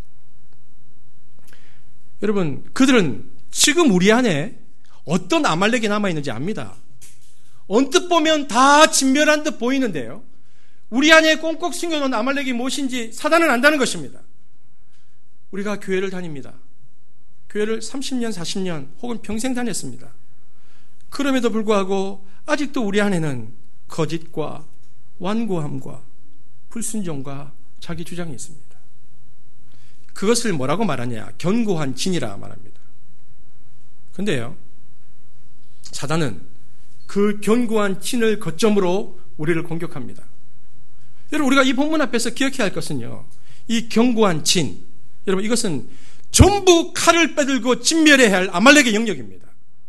[SPEAKER 1] 여러분, 그들은 지금 우리 안에 어떤 아말렉이 남아있는지 압니다. 언뜻 보면 다 진멸한 듯 보이는데요, 우리 안에 꽁꽁 숨겨놓은 아말렉이 무엇인지 사단은 안다는 것입니다. 우리가 교회를 다닙니다. 교회를 30년, 40년 혹은 평생 다녔습니다. 그럼에도 불구하고 아직도 우리 안에는 거짓과 완고함과 불순종과 자기 주장이 있습니다. 그것을 뭐라고 말하냐? 견고한 진이라 말합니다. 근데요, 사단은 그 견고한 진을 거점으로 우리를 공격합니다. 여러분, 우리가 이 본문 앞에서 기억해야 할 것은요, 이 견고한 진, 여러분, 이것은 전부 칼을 빼들고 진멸해야 할 아말렉의 영역입니다.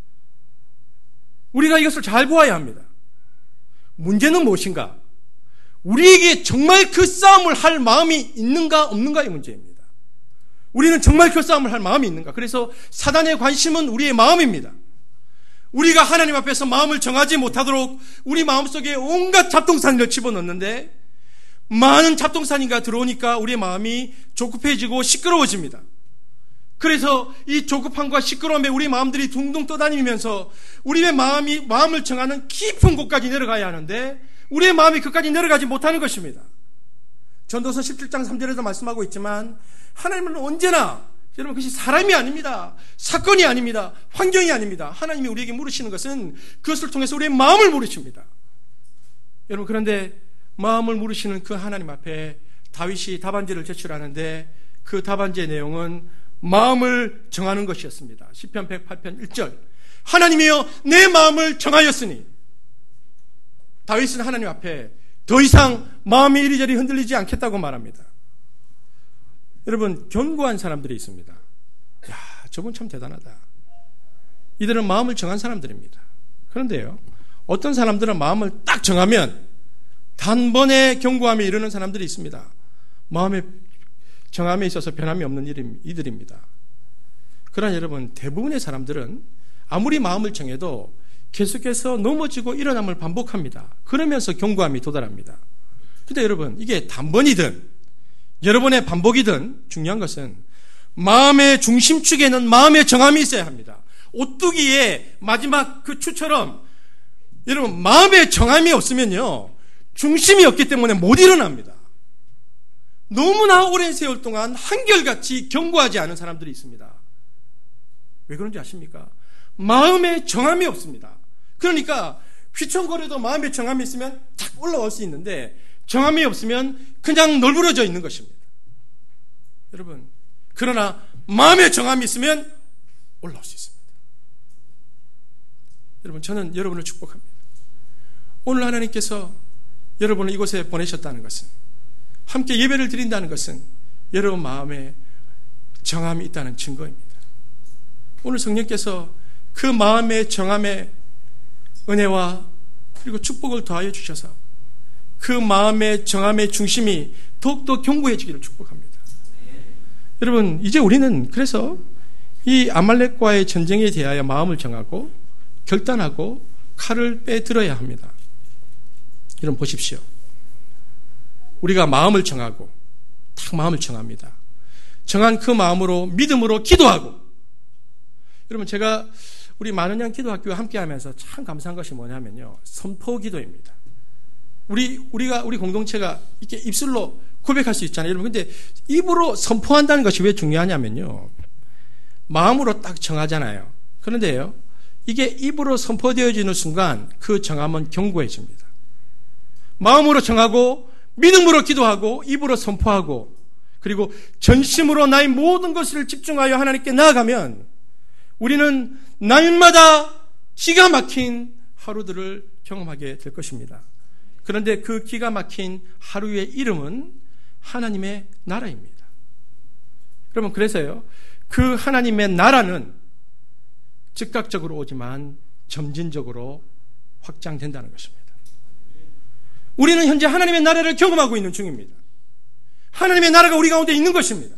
[SPEAKER 1] 우리가 이것을 잘 보아야 합니다. 문제는 무엇인가? 우리에게 정말 그 싸움을 할 마음이 있는가 없는가의 문제입니다. 우리는 정말 그 싸움을 할 마음이 있는가? 그래서 사단의 관심은 우리의 마음입니다. 우리가 하나님 앞에서 마음을 정하지 못하도록 우리 마음속에 온갖 잡동사니를 집어넣는데 많은 잡동사니가 들어오니까 우리의 마음이 조급해지고 시끄러워집니다. 그래서 이 조급함과 시끄러움에 우리 마음들이 둥둥 떠다니면서 우리의 마음을 정하는 깊은 곳까지 내려가야 하는데 우리의 마음이 그까지 내려가지 못하는 것입니다. 전도서 17장 3절에도 말씀하고 있지만 하나님은 언제나, 여러분, 그것이 사람이 아닙니다. 사건이 아닙니다. 환경이 아닙니다. 하나님이 우리에게 물으시는 것은 그것을 통해서 우리의 마음을 물으십니다. 여러분, 그런데 마음을 물으시는 그 하나님 앞에 다윗이 답안지를 제출하는데 그 답안지의 내용은 마음을 정하는 것이었습니다. 시편 108편 1절, 하나님이여 내 마음을 정하였으니. 다윗은 하나님 앞에 더 이상 마음이 이리저리 흔들리지 않겠다고 말합니다. 여러분, 견고한 사람들이 있습니다. 야, 저분 참 대단하다. 이들은 마음을 정한 사람들입니다. 그런데요, 어떤 사람들은 마음을 딱 정하면 단번에 견고함에 이르는 사람들이 있습니다. 마음의 정함에 있어서 변함이 없는 이들입니다. 그러나 여러분, 대부분의 사람들은 아무리 마음을 정해도 계속해서 넘어지고 일어남을 반복합니다. 그러면서 견고함이 도달합니다. 그런데 여러분, 이게 단번이든 여러 번의 반복이든 중요한 것은 마음의 중심축에는 마음의 정함이 있어야 합니다. 오뚜기의 마지막 그 추처럼 여러분, 마음의 정함이 없으면요, 중심이 없기 때문에 못 일어납니다. 너무나 오랜 세월 동안 한결같이 견고하지 않은 사람들이 있습니다. 왜 그런지 아십니까? 마음의 정함이 없습니다. 그러니까 휘청거려도 마음의 정함이 있으면 탁 올라올 수 있는데 정함이 없으면 그냥 널브러져 있는 것입니다. 여러분, 그러나 마음의 정함이 있으면 올라올 수 있습니다. 여러분, 저는 여러분을 축복합니다. 오늘 하나님께서 여러분을 이곳에 보내셨다는 것은, 함께 예배를 드린다는 것은 여러분 마음에 정함이 있다는 증거입니다. 오늘 성령께서 그 마음의 정함의 은혜와 그리고 축복을 더하여 주셔서 그 마음의 정함의 중심이 더욱더 견고해지기를 축복합니다. 여러분, 이제 우리는 그래서 이 아말렉과의 전쟁에 대하여 마음을 정하고 결단하고 칼을 빼들어야 합니다. 여러분 보십시오. 우리가 마음을 정하고 딱 마음을 정합니다. 정한 그 마음으로 믿음으로 기도하고, 여러분 제가 우리 만원양 기도학교와 함께 하면서 참 감사한 것이 뭐냐면요, 선포 기도입니다. 우리 공동체가 이렇게 입술로 고백할 수 있잖아요. 여러분, 근데 입으로 선포한다는 것이 왜 중요하냐면요, 마음으로 딱 정하잖아요. 그런데요, 이게 입으로 선포되어지는 순간 그 정함은 견고해집니다. 마음으로 정하고 믿음으로 기도하고 입으로 선포하고 그리고 전심으로 나의 모든 것을 집중하여 하나님께 나아가면 우리는 날마다 기가 막힌 하루들을 경험하게 될 것입니다. 그런데 그 기가 막힌 하루의 이름은 하나님의 나라입니다. 여러분, 그래서요, 그 하나님의 나라는 즉각적으로 오지만 점진적으로 확장된다는 것입니다. 우리는 현재 하나님의 나라를 경험하고 있는 중입니다. 하나님의 나라가 우리 가운데 있는 것입니다.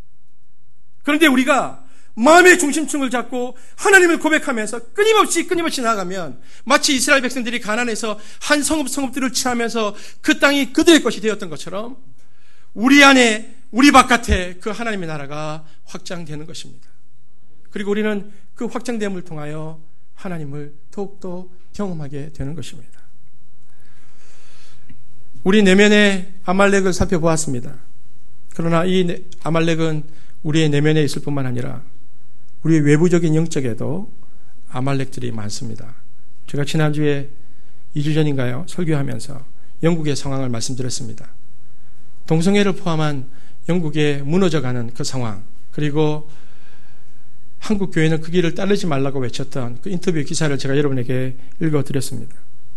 [SPEAKER 1] 그런데 우리가 마음의 중심층을 잡고 하나님을 고백하면서 끊임없이 나아가면 마치 이스라엘 백성들이 가나안에서 한 성읍들을 취하면서 그 땅이 그들의 것이 되었던 것처럼 우리 안에, 우리 바깥에 그 하나님의 나라가 확장되는 것입니다. 그리고 우리는 그 확장됨을 통하여 하나님을 더욱더 경험하게 되는 것입니다. 우리 내면의 아말렉을 살펴보았습니다. 그러나 이 아말렉은 우리의 내면에 있을 뿐만 아니라 우리의 외부적인 영적에도 아말렉들이 많습니다. 제가 지난주에 2주 전인가요? 설교하면서 영국의 상황을 말씀드렸습니다. 동성애를 포함한 영국에 무너져가는 그 상황, 그리고 한국 교회는 그 길을 따르지 말라고 외쳤던 그 인터뷰 기사를 제가 여러분에게 읽어드렸습니다.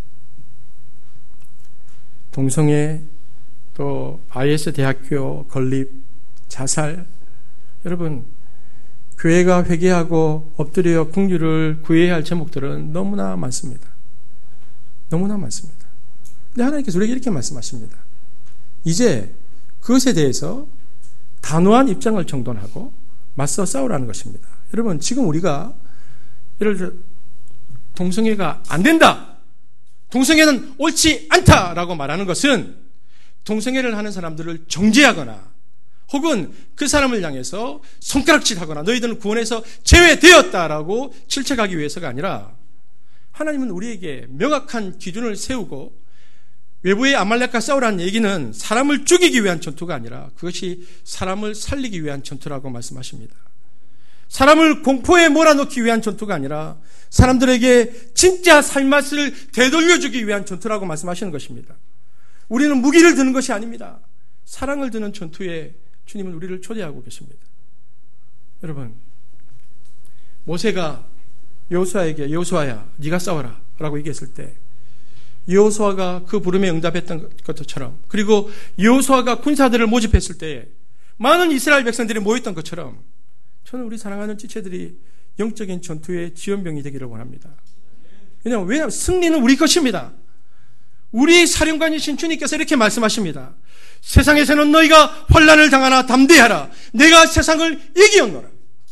[SPEAKER 1] 동성애, 또 IS 대학교 건립, 자살, 여러분 교회가 회개하고 엎드려 긍휼을 구해야 할 제목들은 너무나 많습니다. 너무나 많습니다. 근데 하나님께서 우리에게 이렇게 말씀하십니다. 이제 그것에 대해서 단호한 입장을 정돈하고 맞서 싸우라는 것입니다. 여러분, 지금 우리가 예를 들어 동성애가 안 된다, 동성애는 옳지 않다라고 말하는 것은 동성애를 하는 사람들을 정죄하거나 혹은 그 사람을 향해서 손가락질하거나 너희들은 구원에서 제외되었다라고 질책하기 위해서가 아니라, 하나님은 우리에게 명확한 기준을 세우고 외부의 아말렉과 싸우라는 얘기는 사람을 죽이기 위한 전투가 아니라 그것이 사람을 살리기 위한 전투라고 말씀하십니다. 사람을 공포에 몰아넣기 위한 전투가 아니라 사람들에게 진짜 삶맛을 되돌려주기 위한 전투라고 말씀하시는 것입니다. 우리는 무기를 드는 것이 아닙니다. 사랑을 드는 전투에 주님은 우리를 초대하고 계십니다. 여러분, 모세가 여호수아에게 여호수아야 네가 싸워라 라고 얘기했을 때 여호수아가 그 부름에 응답했던 것처럼, 그리고 여호수아가 군사들을 모집했을 때 많은 이스라엘 백성들이 모였던 것처럼 저는 우리 사랑하는 지체들이 영적인 전투의 지원병이 되기를 원합니다. 왜냐하면 승리는 우리 것입니다. 우리 사령관이신 주님께서 이렇게 말씀하십니다. 세상에서는 너희가 환난을 당하나 담대하라. 내가 세상을 이기었노라.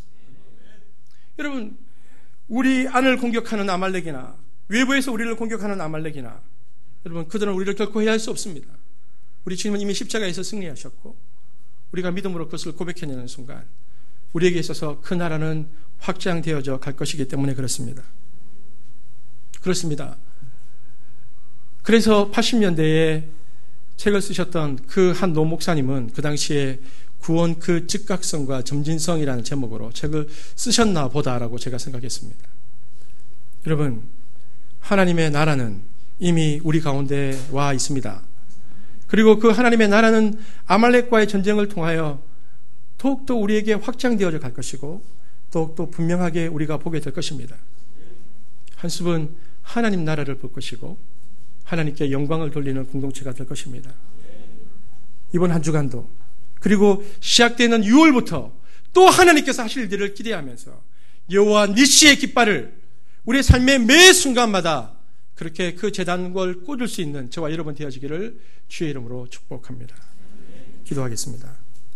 [SPEAKER 1] 여러분, 우리 안을 공격하는 아말렉이나 외부에서 우리를 공격하는 아말렉이나 여러분, 그들은 우리를 결코 해할 수 없습니다. 우리 주님은 이미 십자가에서 승리하셨고 우리가 믿음으로 그것을 고백해내는 순간 우리에게 있어서 그 나라는 확장되어져 갈 것이기 때문에 그렇습니다. 그래서 80년대에 책을 쓰셨던 그 한 노 목사님은 그 당시에 구원 그 즉각성과 점진성이라는 제목으로 책을 쓰셨나 보다라고 제가 생각했습니다. 여러분, 하나님의 나라는 이미 우리 가운데 와 있습니다. 그리고 그 하나님의 나라는 아말렉과의 전쟁을 통하여 더욱더 우리에게 확장되어져 갈 것이고 더욱더 분명하게 우리가 보게 될 것입니다. 한숲은 하나님 나라를 볼 것이고 하나님께 영광을 돌리는 공동체가 될 것입니다. 이번 한 주간도 그리고 시작되는 6월부터 또 하나님께서 하실 일을 기대하면서 여호와 니시의 깃발을 우리의 삶의 매 순간마다 그렇게 그 제단걸 꽂을 수 있는 저와 여러분 되어지기를 주의 이름으로 축복합니다. 기도하겠습니다.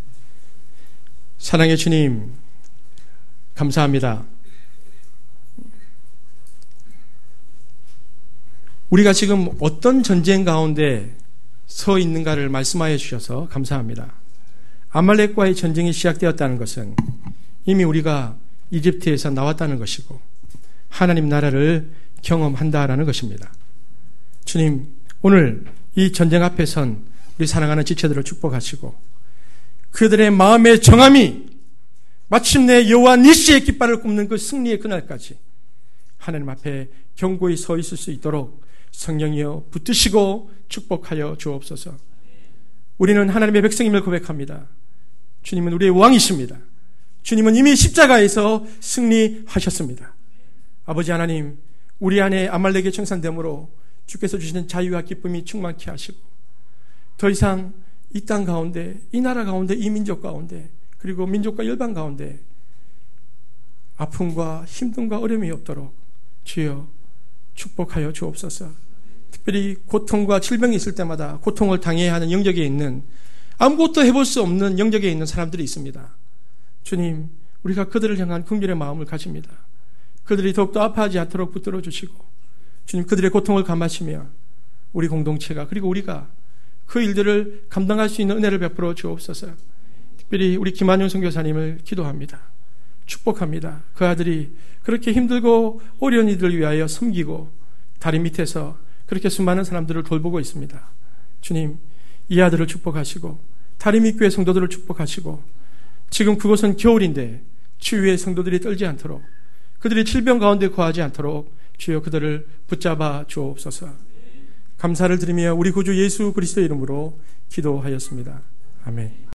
[SPEAKER 1] 사랑의 주님, 감사합니다. 우리가 지금 어떤 전쟁 가운데 서 있는가를 말씀하여 주셔서 감사합니다. 아말렉과의 전쟁이 시작되었다는 것은 이미 우리가 이집트에서 나왔다는 것이고 하나님 나라를 경험한다라는 것입니다. 주님, 오늘 이 전쟁 앞에 선 우리 사랑하는 지체들을 축복하시고 그들의 마음의 정함이 마침내 여호와 니시의 깃발을 굽는 그 승리의 그날까지 하나님 앞에 견고히 서 있을 수 있도록 성령이여 붙드시고 축복하여 주옵소서. 우리는 하나님의 백성임을 고백합니다. 주님은 우리의 왕이십니다. 주님은 이미 십자가에서 승리하셨습니다. 아버지 하나님, 우리 안에 아말렉의 청산됨으로 주께서 주시는 자유와 기쁨이 충만케 하시고 더 이상 이 땅 가운데, 이 나라 가운데, 이 민족 가운데 그리고 민족과 열방 가운데 아픔과 힘듦과 어려움이 없도록 주여 축복하여 주옵소서. 특별히 고통과 질병이 있을 때마다 고통을 당해야 하는 영역에 있는 아무것도 해볼 수 없는 영역에 있는 사람들이 있습니다. 주님, 우리가 그들을 향한 긍휼의 마음을 가집니다. 그들이 더욱더 아파하지 않도록 붙들어 주시고 주님, 그들의 고통을 감하시며 우리 공동체가 그리고 우리가 그 일들을 감당할 수 있는 은혜를 베풀어 주옵소서. 특별히 우리 김한용 선교사님을 기도합니다. 축복합니다. 그 아들이 그렇게 힘들고 어려운 이들을 위하여 섬기고 다리 밑에서 그렇게 수많은 사람들을 돌보고 있습니다. 주님, 이 아들을 축복하시고 다리 밑 교회 성도들을 축복하시고 지금 그곳은 겨울인데 추위에 성도들이 떨지 않도록 그들이 질병 가운데 거하지 않도록 주여 그들을 붙잡아 주옵소서. 감사를 드리며 우리 구주 예수 그리스도의 이름으로 기도하였습니다. 아멘.